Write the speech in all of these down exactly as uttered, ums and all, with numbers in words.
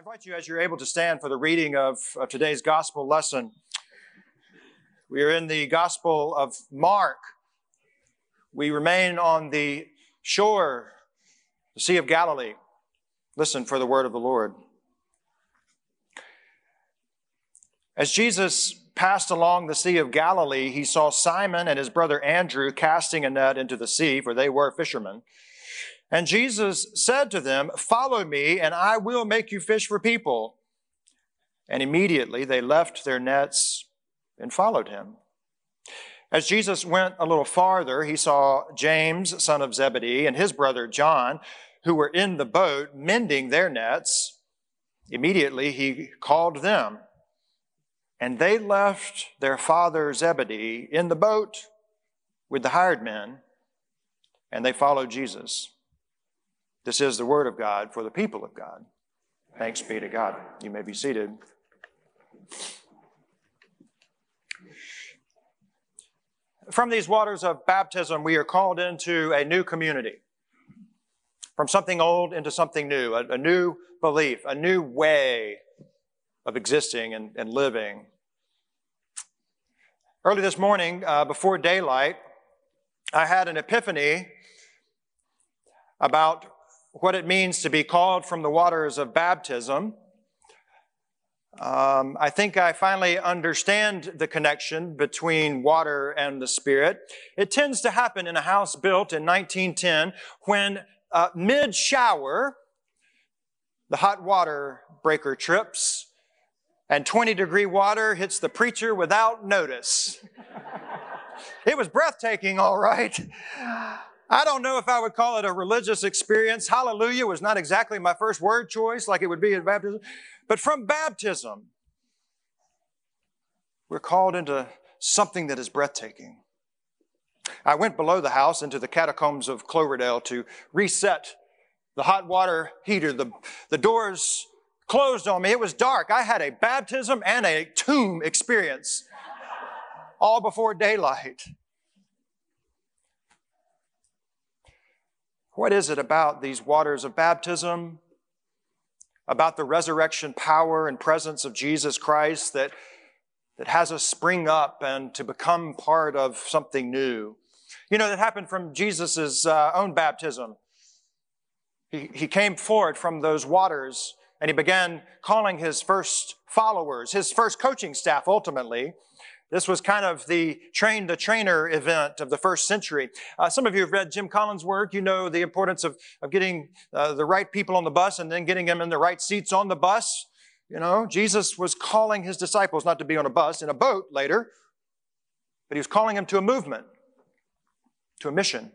invite you, as you're able to stand, for the reading of, of today's gospel lesson. We are in the Gospel of Mark. We remain on the shore, the Sea of Galilee. Listen for the word of the Lord. As Jesus passed along the Sea of Galilee, he saw Simon and his brother Andrew casting a net into the sea, for they were fishermen. And Jesus said to them, "Follow me, and I will make you fish for people." And immediately they left their nets and followed him. As Jesus went a little farther, he saw James, son of Zebedee, and his brother John, who were in the boat mending their nets. Immediately he called them, and they left their father Zebedee in the boat with the hired men, and they followed Jesus. This is the word of God for the people of God. Thanks be to God. You may be seated. From these waters of baptism, we are called into a new community. From something old into something new, a, a new belief, a new way of existing and, and living. Early this morning, uh, before daylight, I had an epiphany about what it means to be called from the waters of baptism. Um, I think I finally understand the connection between water and the Spirit. It tends to happen in a house built in nineteen ten when uh, mid-shower, the hot water breaker trips and twenty degree water hits the preacher without notice. It was breathtaking, all right. I don't know if I would call it a religious experience. Hallelujah was not exactly my first word choice like it would be at baptism. But from baptism, we're called into something that is breathtaking. I went below the house into the catacombs of Cloverdale to reset the hot water heater. The, the doors closed on me. It was dark. I had a baptism and a tomb experience all before daylight. What is it about these waters of baptism, about the resurrection power and presence of Jesus Christ that, that has us spring up and to become part of something new? You know, that happened from Jesus' uh, own baptism. He, he came forward from those waters and he began calling his first followers, his first coaching staff ultimately. This was kind of the train-the-trainer event of the first century. Uh, some of you have read Jim Collins' work. You know the importance of, of getting uh, the right people on the bus and then getting them in the right seats on the bus. You know, Jesus was calling his disciples not to be on a bus, in a boat later, but he was calling them to a movement, to a mission.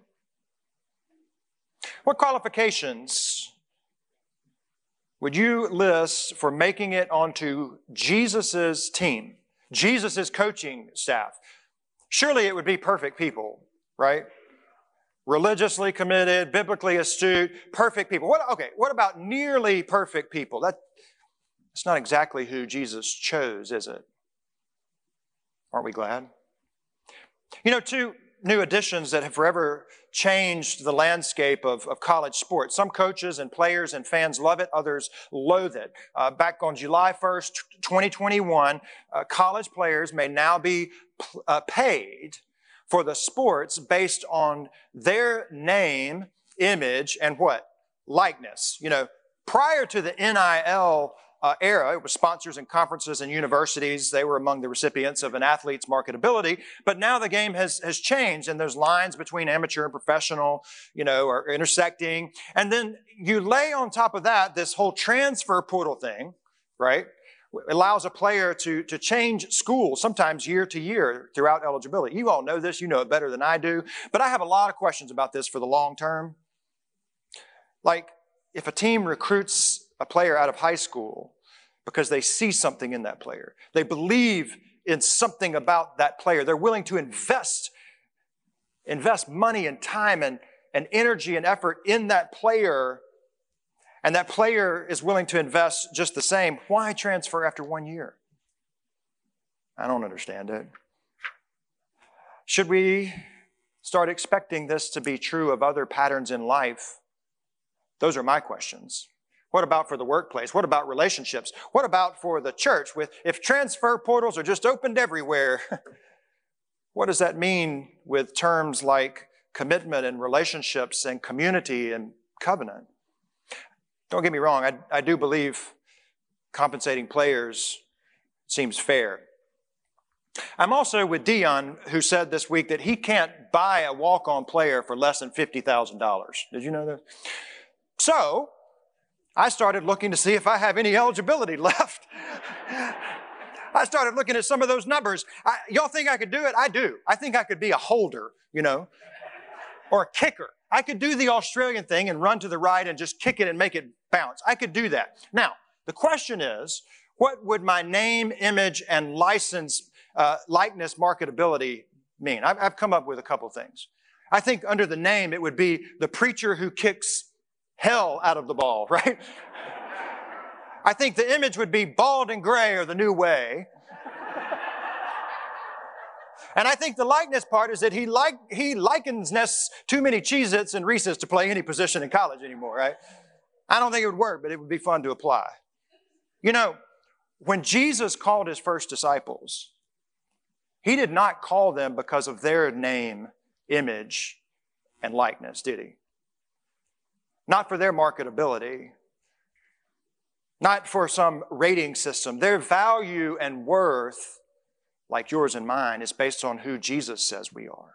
What qualifications would you list for making it onto Jesus' team? Jesus' coaching staff? Surely it would be perfect people, right? Religiously committed, biblically astute, perfect people. What, okay, what about nearly perfect people? That, that's not exactly who Jesus chose, is it? Aren't we glad? You know, two new additions that have forever changed the landscape of, of college sports. Some coaches and players and fans love it, others loathe it. Uh, back on July first, twenty twenty-one, uh, college players may now be uh, paid for the sports based on their name, image, and what? Likeness. You know, prior to the N I L Uh, era. It was sponsors and conferences and universities. They were among the recipients of an athlete's marketability. But now the game has, has changed and those lines between amateur and professional, you know, are intersecting. And then you lay on top of that this whole transfer portal thing, right? It allows a player to, to change schools, sometimes year to year throughout eligibility. You all know this. You know it better than I do. But I have a lot of questions about this for the long term. Like, if a team recruits a player out of high school because they see something in that player, they believe in something about that player, they're willing to invest, invest money and time and, and energy and effort in that player, and that player is willing to invest just the same, why transfer after one year? I don't understand it. Should we start expecting this to be true of other patterns in life? Those are my questions. What about for the workplace? What about relationships? What about for the church? With if transfer portals are just opened everywhere, what does that mean with terms like commitment and relationships and community and covenant? Don't get me wrong, I, I do believe compensating players seems fair. I'm also with Dion, who said this week that he can't buy a walk-on player for less than fifty thousand dollars. Did you know that? So, I started looking to see if I have any eligibility left. I started looking at some of those numbers. I, y'all think I could do it? I do. I think I could be a holder, you know, or a kicker. I could do the Australian thing and run to the right and just kick it and make it bounce. I could do that. Now, the question is, what would my name, image, and license, uh, likeness, marketability mean? I've, I've come up with a couple things. I think under the name, it would be the preacher who kicks hell out of the ball, right? I think the image would be bald and gray or the new way. And I think the likeness part is that he like he likens too many Cheez-Its and Reese's to play any position in college anymore, right? I don't think it would work, but it would be fun to apply. You know, when Jesus called his first disciples, he did not call them because of their name, image, and likeness, did he? Not for their marketability, not for some rating system. Their value and worth, like yours and mine, is based on who Jesus says we are.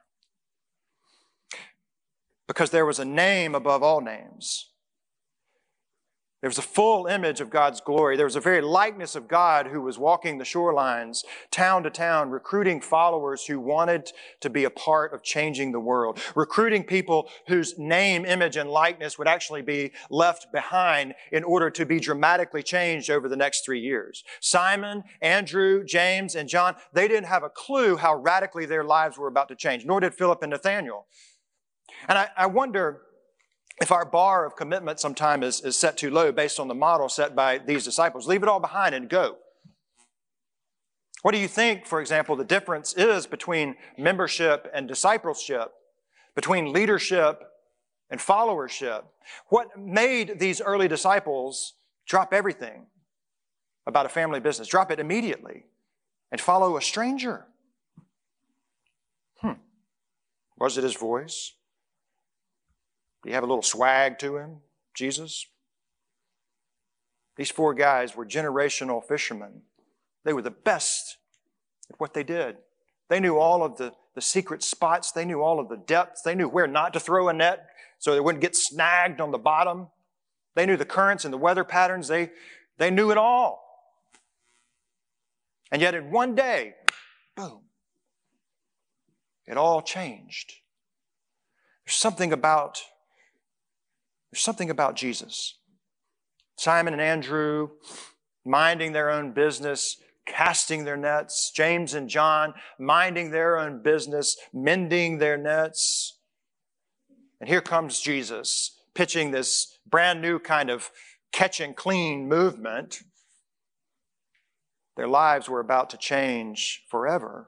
Because there was a name above all names. There was a full image of God's glory. There was a very likeness of God who was walking the shorelines, town to town, recruiting followers who wanted to be a part of changing the world, recruiting people whose name, image, and likeness would actually be left behind in order to be dramatically changed over the next three years. Simon, Andrew, James, and John, they didn't have a clue how radically their lives were about to change, nor did Philip and Nathaniel. And I, I wonder if our bar of commitment sometimes is, is set too low based on the model set by these disciples. Leave it all behind and go. What do you think, for example, the difference is between membership and discipleship, between leadership and followership? What made these early disciples drop everything about a family business, drop it immediately, and follow a stranger? Hmm. Was it his voice? Do you have a little swag to him, Jesus? These four guys were generational fishermen. They were the best at what they did. They knew all of the, the secret spots. They knew all of the depths. They knew where not to throw a net so they wouldn't get snagged on the bottom. They knew the currents and the weather patterns. They, they knew it all. And yet in one day, boom, it all changed. There's something about There's something about Jesus. Simon and Andrew minding their own business, casting their nets. James and John minding their own business, mending their nets. And here comes Jesus pitching this brand new kind of catch and clean movement. Their lives were about to change forever,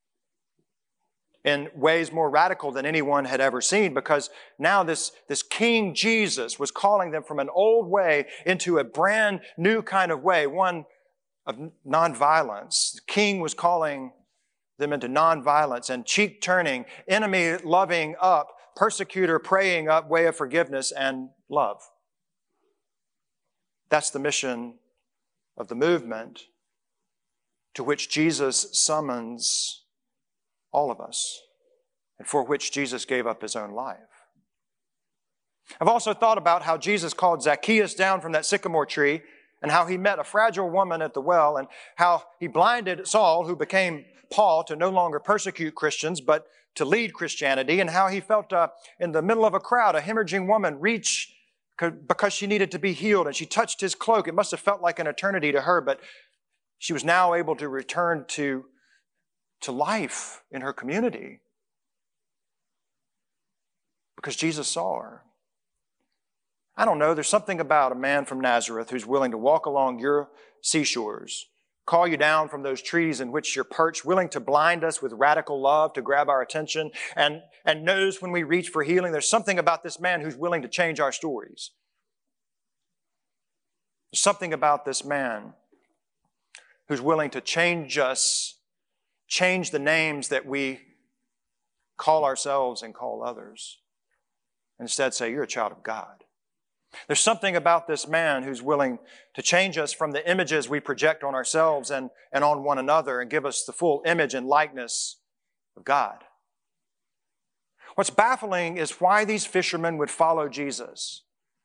in ways more radical than anyone had ever seen, because now this, this King Jesus was calling them from an old way into a brand new kind of way, one of nonviolence. The King was calling them into nonviolence and cheek-turning, enemy-loving up, persecutor-praying up way of forgiveness and love. That's the mission of the movement to which Jesus summons all of us, and for which Jesus gave up his own life. I've also thought about how Jesus called Zacchaeus down from that sycamore tree, and how he met a fragile woman at the well, and how he blinded Saul, who became Paul, to no longer persecute Christians, but to lead Christianity, and how he felt uh, in the middle of a crowd, a hemorrhaging woman reach because she needed to be healed, and she touched his cloak. It must have felt like an eternity to her, but she was now able to return to to life in her community because Jesus saw her. I don't know, there's something about a man from Nazareth who's willing to walk along your seashores, call you down from those trees in which you're perched, willing to blind us with radical love to grab our attention, and, and knows when we reach for healing. There's something about this man who's willing to change our stories. There's something about this man who's willing to change us, change the names that we call ourselves and call others, and instead say, you're a child of God. There's something about this man who's willing to change us from the images we project on ourselves and, and on one another and give us the full image and likeness of God. What's baffling is why these fishermen would follow Jesus.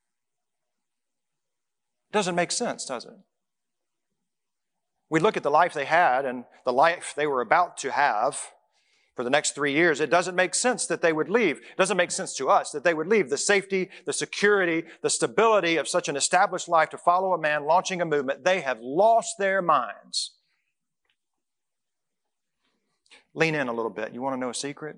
It doesn't make sense, does it? We look at the life they had and the life they were about to have for the next three years. It doesn't make sense that they would leave. It doesn't make sense to us that they would leave the safety, the security, the stability of such an established life to follow a man launching a movement. They have lost their minds. Lean in a little bit. You want to know a secret?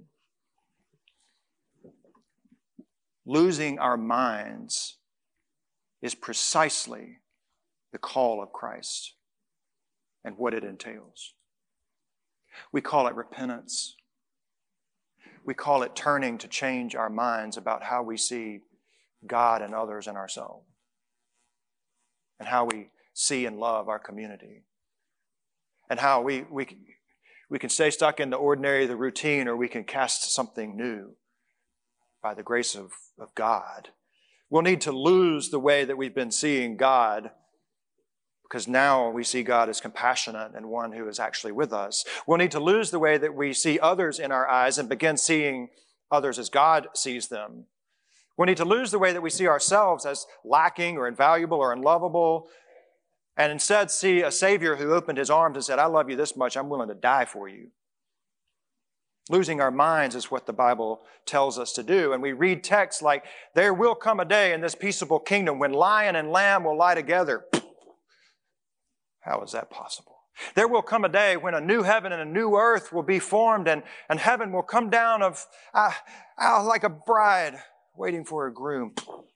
Losing our minds is precisely the call of Christ and what it entails. We call it repentance. We call it turning to change our minds about how we see God and others and ourselves, and how we see and love our community, and how we, we, we can stay stuck in the ordinary, the routine, or we can cast something new by the grace of, of God. We'll need to lose the way that we've been seeing God, because now we see God as compassionate and one who is actually with us. We'll need to lose the way that we see others in our eyes and begin seeing others as God sees them. We'll need to lose the way that we see ourselves as lacking or invaluable or unlovable, and instead see a Savior who opened his arms and said, I love you this much, I'm willing to die for you. Losing our minds is what the Bible tells us to do. And we read texts like, there will come a day in this peaceable kingdom when lion and lamb will lie together. How is that possible? There will come a day when a new heaven and a new earth will be formed, and, and heaven will come down of uh, uh, like a bride waiting for a groom.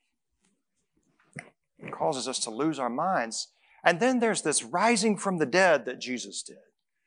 It causes us to lose our minds. And then there's this rising from the dead that Jesus did.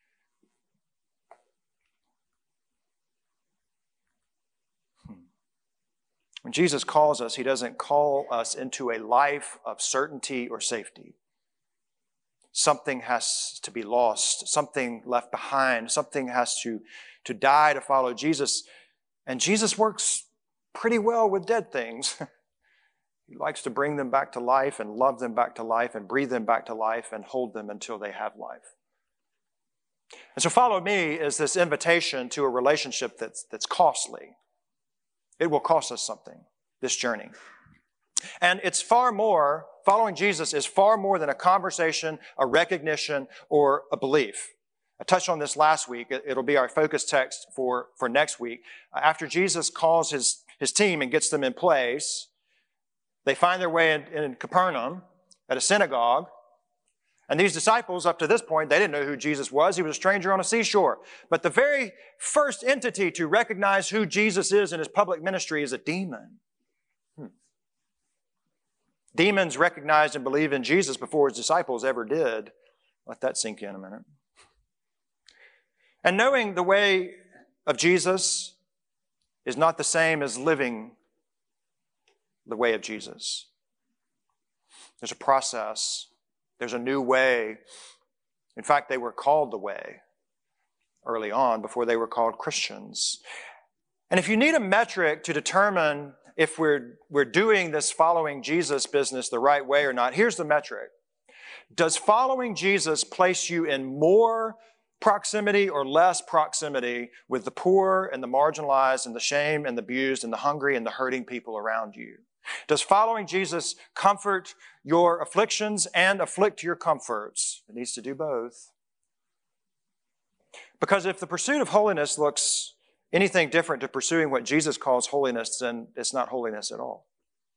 When Jesus calls us, he doesn't call us into a life of certainty or safety. Something has to be lost, something left behind, something has to, to die to follow Jesus. And Jesus works pretty well with dead things. He likes to bring them back to life and love them back to life and breathe them back to life and hold them until they have life. And so follow me is this invitation to a relationship that's, that's costly. It will cost us something, this journey. And it's far more, following Jesus is far more than a conversation, a recognition, or a belief. I touched on this last week. It'll be our focus text for, for next week. After Jesus calls his, his team and gets them in place, they find their way in, in Capernaum at a synagogue. And these disciples, up to this point, they didn't know who Jesus was. He was a stranger on a seashore. But the very first entity to recognize who Jesus is in his public ministry is a demon. Hmm. Demons recognized and believed in Jesus before his disciples ever did. Let that sink in a minute. And knowing the way of Jesus is not the same as living the way of Jesus. There's a process. There's a new way. In fact, they were called the way early on before they were called Christians. And if you need a metric to determine if we're, we're doing this following Jesus business the right way or not, here's the metric. Does following Jesus place you in more proximity or less proximity with the poor and the marginalized and the shamed and the abused and the hungry and the hurting people around you? Does following Jesus comfort your afflictions and afflict your comforts? It needs to do both. Because if the pursuit of holiness looks anything different to pursuing what Jesus calls holiness, then it's not holiness at all.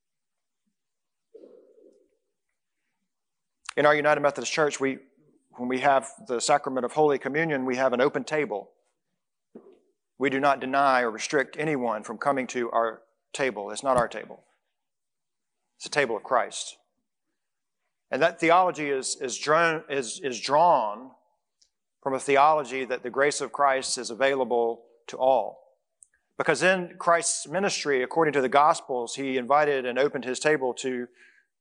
In our United Methodist Church, we, when we have the sacrament of Holy Communion, we have an open table. We do not deny or restrict anyone from coming to our table. It's not our table. It's the table of Christ. And that theology is, is, drawn, is, is drawn from a theology that the grace of Christ is available to all. Because in Christ's ministry, according to the Gospels, he invited and opened his table to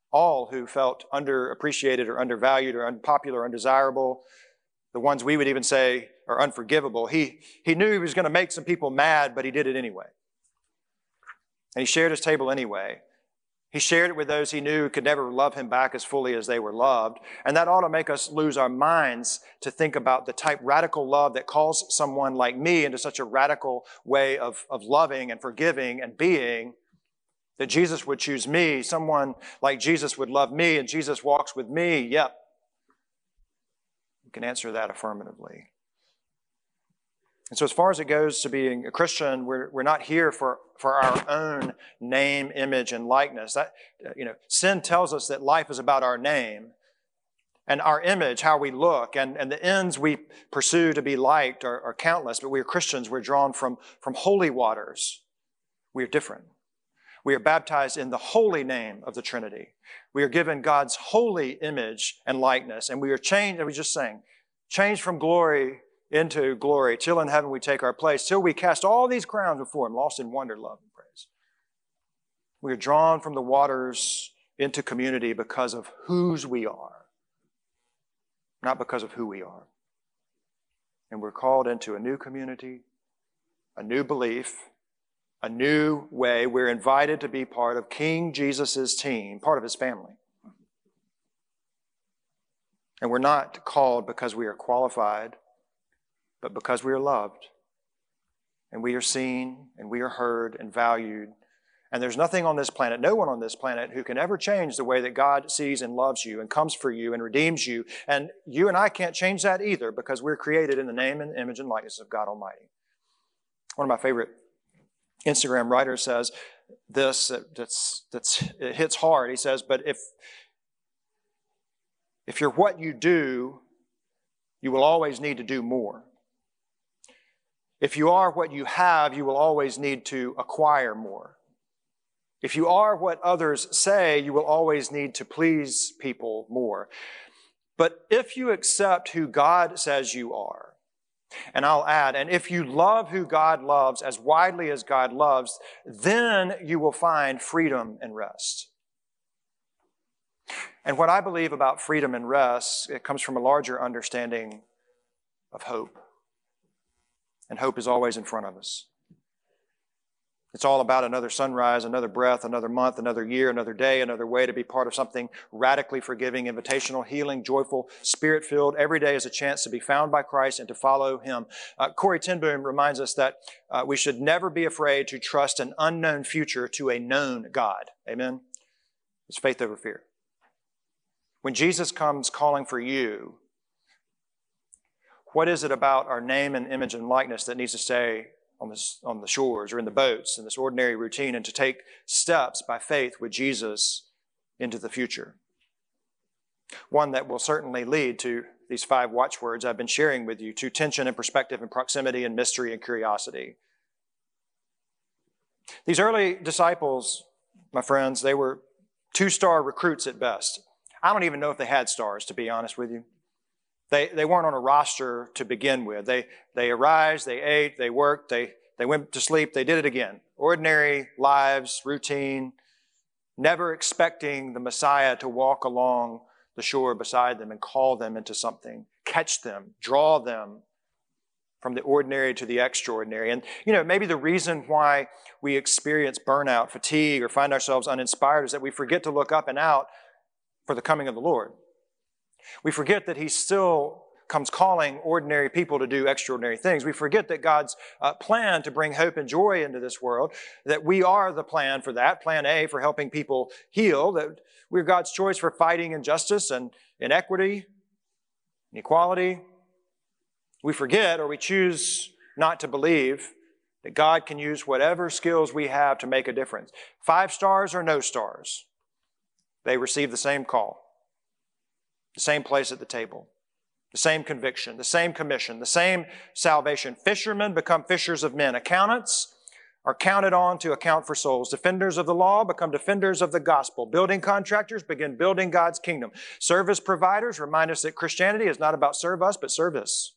all who felt underappreciated or undervalued or unpopular or undesirable, the ones we would even say are unforgivable. He, he knew he was going to make some people mad, but he did it anyway. And he shared his table anyway. He shared it with those he knew could never love him back as fully as they were loved. And that ought to make us lose our minds to think about the type radical love that calls someone like me into such a radical way of, of loving and forgiving and being, that Jesus would choose me. Someone like Jesus would love me, and Jesus walks with me. Yep. You can answer that affirmatively. And so as far as it goes to being a Christian, we're, we're not here for, for our own name, image, and likeness. That, you know, sin tells us that life is about our name and our image, how we look, and, and the ends we pursue to be liked are, are countless. But we are Christians. We're drawn from, from holy waters. We are different. We are baptized in the holy name of the Trinity. We are given God's holy image and likeness, and we are changed, and we just sang, changed from glory into glory, till in heaven we take our place, till we cast all these crowns before Him, lost in wonder, love, and praise. We are drawn from the waters into community because of whose we are, not because of who we are. And we're called into a new community, a new belief, a new way. We're invited to be part of King Jesus' team, part of His family. And we're not called because we are qualified, but because we are loved, and we are seen, and we are heard and valued. And there's nothing on this planet, no one on this planet, who can ever change the way that God sees and loves you and comes for you and redeems you. And you and I can't change that either, because we're created in the name and image and likeness of God Almighty. One of my favorite Instagram writers says this, that's, that's, it hits hard. He says, but if, if you're what you do, you will always need to do more. If you are what you have, you will always need to acquire more. If you are what others say, you will always need to please people more. But if you accept who God says you are, and I'll add, and if you love who God loves as widely as God loves, then you will find freedom and rest. And what I believe about freedom and rest, it comes from a larger understanding of hope. And hope is always in front of us. It's all about another sunrise, another breath, another month, another year, another day, another way to be part of something radically forgiving, invitational, healing, joyful, Spirit-filled. Every day is a chance to be found by Christ and to follow Him. Uh, Corrie ten Boom reminds us that uh, we should never be afraid to trust an unknown future to a known God. Amen? It's faith over fear. When Jesus comes calling for you, what is it about our name and image and likeness that needs to stay on, this, on the shores or in the boats in this ordinary routine, and to take steps by faith with Jesus into the future? One that will certainly lead to these five watchwords I've been sharing with you, to tension and perspective and proximity and mystery and curiosity. These early disciples, my friends, they were two-star recruits at best. I don't even know if they had stars, to be honest with you. They, they weren't on a roster to begin with. They, they arose, they ate, they worked, they, they went to sleep, they did it again. Ordinary lives, routine, never expecting the Messiah to walk along the shore beside them and call them into something, catch them, draw them from the ordinary to the extraordinary. And, you know, maybe the reason why we experience burnout, fatigue, or find ourselves uninspired is that we forget to look up and out for the coming of the Lord. We forget that He still comes calling ordinary people to do extraordinary things. We forget that God's uh, plan to bring hope and joy into this world, that we are the plan for that, plan A for helping people heal, that we're God's choice for fighting injustice and inequity, and equality. We forget, or we choose not to believe, that God can use whatever skills we have to make a difference. Five stars or no stars, they receive the same call. The same place at the table, the same conviction, the same commission, the same salvation. Fishermen become fishers of men. Accountants are counted on to account for souls. Defenders of the law become defenders of the gospel. Building contractors begin building God's kingdom. Service providers remind us that Christianity is not about serve us, but service.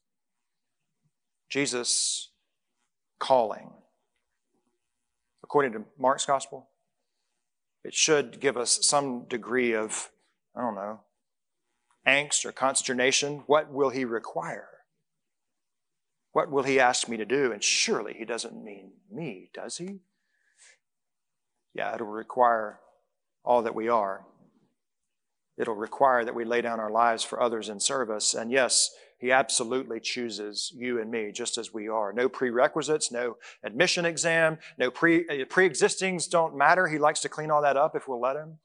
Jesus calling. According to Mark's gospel, it should give us some degree of, I don't know, angst or consternation. What will he require? What will he ask me to do? And surely he doesn't mean me, does he? Yeah, it'll require all that we are. It'll require that we lay down our lives for others in service. And yes, he absolutely chooses you and me just as we are. No prerequisites, no admission exam, no pre, pre-existings don't matter. He likes to clean all that up if we'll let him.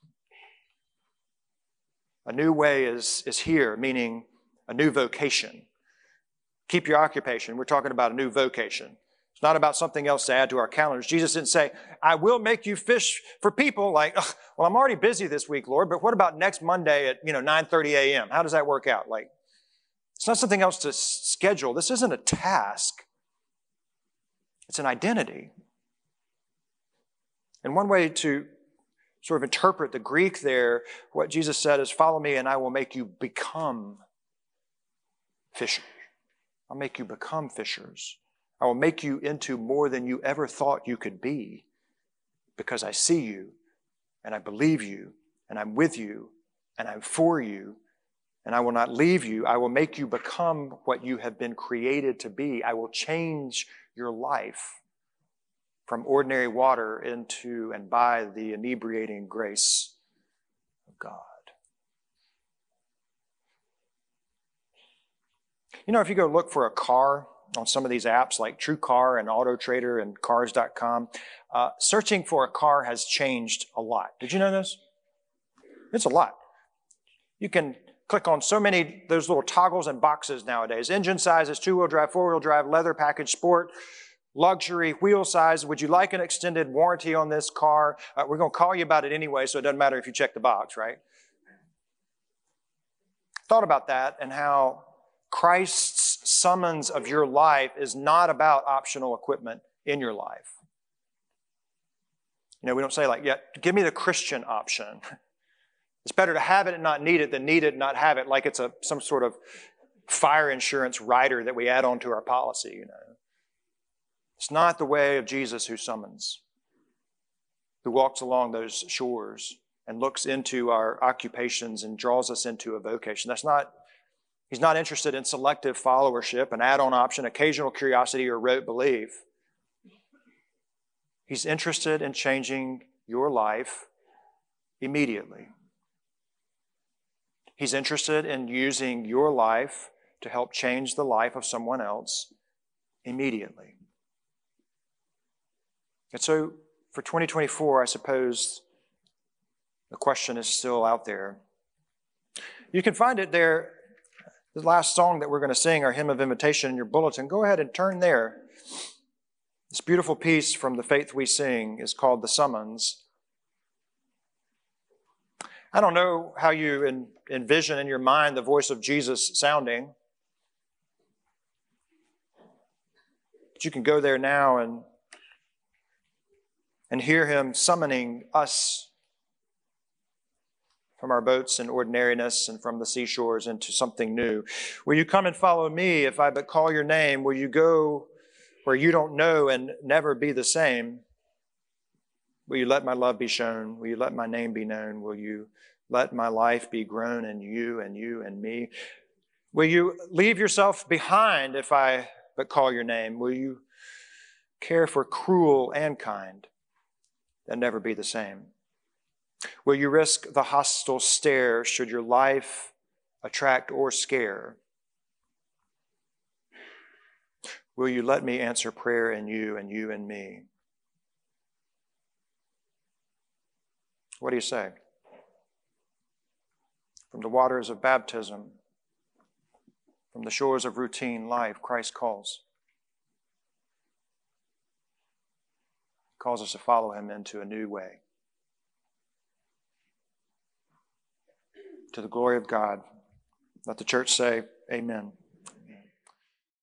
A new way is, is here, meaning a new vocation. Keep your occupation. We're talking about a new vocation. It's not about something else to add to our calendars. Jesus didn't say, I will make you fish for people like, well, I'm already busy this week, Lord, but what about next Monday at, you know, nine thirty a.m.? How does that work out? Like, it's not something else to schedule. This isn't a task. It's an identity. And one way to sort of interpret the Greek there, what Jesus said is, follow me and I will make you become fishers. I'll make you become fishers. I will make you into more than you ever thought you could be because I see you and I believe you and I'm with you and I'm for you and I will not leave you. I will make you become what you have been created to be. I will change your life from ordinary water into and by the inebriating grace of God. You know, if you go look for a car on some of these apps like TrueCar and AutoTrader and Cars dot com, uh, searching for a car has changed a lot. Did you know this? It's a lot. You can click on so many, those little toggles and boxes nowadays. Engine sizes, two-wheel drive, four-wheel drive, leather package, sport, luxury, wheel size. Would you like an extended warranty on this car? Uh, we're going to call you about it anyway, so it doesn't matter if you check the box, right? Thought about that and how Christ's summons of your life is not about optional equipment in your life. You know, we don't say like, yeah, give me the Christian option. It's better to have it and not need it than need it and not have it, like it's a some sort of fire insurance rider that we add onto our policy, you know. It's not the way of Jesus who summons, who walks along those shores and looks into our occupations and draws us into a vocation. That's not He's not interested in selective followership, an add-on option, occasional curiosity, or rote belief. He's interested in changing your life immediately. He's interested in using your life to help change the life of someone else immediately. And so for twenty twenty-four, I suppose the question is still out there. You can find it there. The last song that we're going to sing, our hymn of invitation, in your bulletin. Go ahead and turn there. This beautiful piece from The Faith We Sing is called The Summons. I don't know how you en- envision in your mind the voice of Jesus sounding. But you can go there now and, and hear him summoning us from our boats and ordinariness and from the seashores into something new. Will you come and follow me if I but call your name? Will you go where you don't know and never be the same? Will you let my love be shown? Will you let my name be known? Will you let my life be grown in you and you and me? Will you leave yourself behind if I but call your name? Will you care for cruel and kind and never be the same? Will you risk the hostile stare should your life attract or scare? Will you let me answer prayer in you and you in me? What do you say? From the waters of baptism, from the shores of routine life, Christ calls. He calls us to follow him into a new way. To the glory of God. Let the church say, amen.